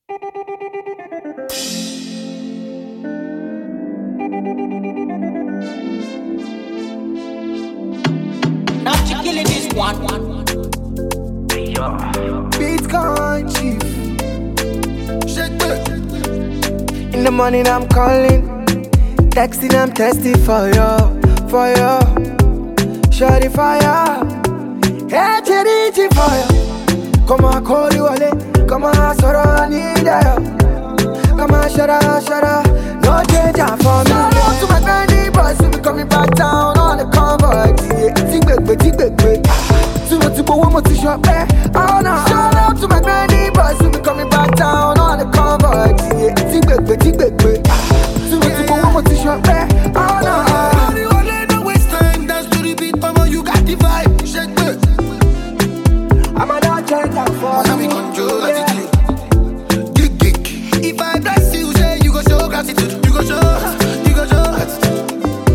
Now she killing this one. Bitcoin chief. In the morning I'm calling, texting I'm testing for you. Shorty fire, hey Cherichi fire. Come on, call you ale, come on, sorrow need you. Come on, shut up, no change for me. Shout out to my granny boys who be coming back down on the convoy. Tick back. Too one more to shop there. Oh no. Shout out to my granny boys who be coming back down on the convoy. Tick back. Too one more to shop there. Oh no. I'm a dog change for Now we control attitude. Gig. If I bless you, say you go show gratitude. You go show attitude.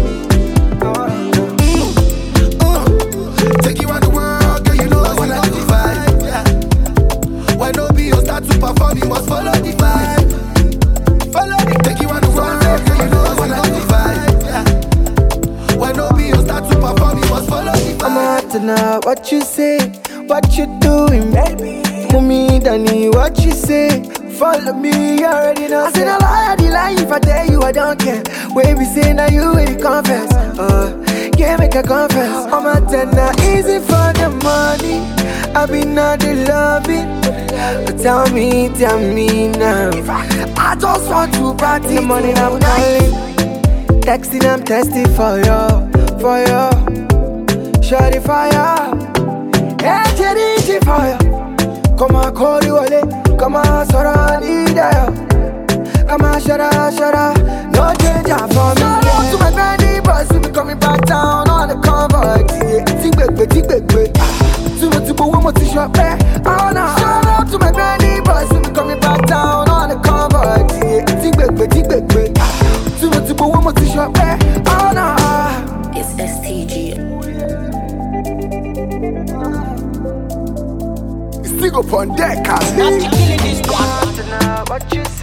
Take you around the world, girl, you know I like the vibe. Yeah. When no be you start to perform, you must follow the vibe. Take you around the world, girl, you know I like the vibe. Yeah. When no be you start to perform, you must follow the vibe. I'm out to know what you say, what you doing, baby. Mummy, Danny, what you say? Follow me, you already know. I said a lie, the lie if I tell you I don't care. When we say now you will confess. Yeah, make a confess. I'm a tenor, easy for the money. I be not the loving. But tell me now. I just want to party. The money I'm calling, texting I'm testing for you. Shorty fire, hey Cherichi fire. Come on, call you ale, come on, sorrow need you. Come on, shut up, no change for me. Shout out to my granny boys who be coming back down on the convoy. Tick back. Too one more to shop there. Oh no. Shout out to my granny boys who be coming back down on the convoy. Tick back. Too one more to shop there. Oh no. It's STG. Stick up on deck, Now she killing this one. What you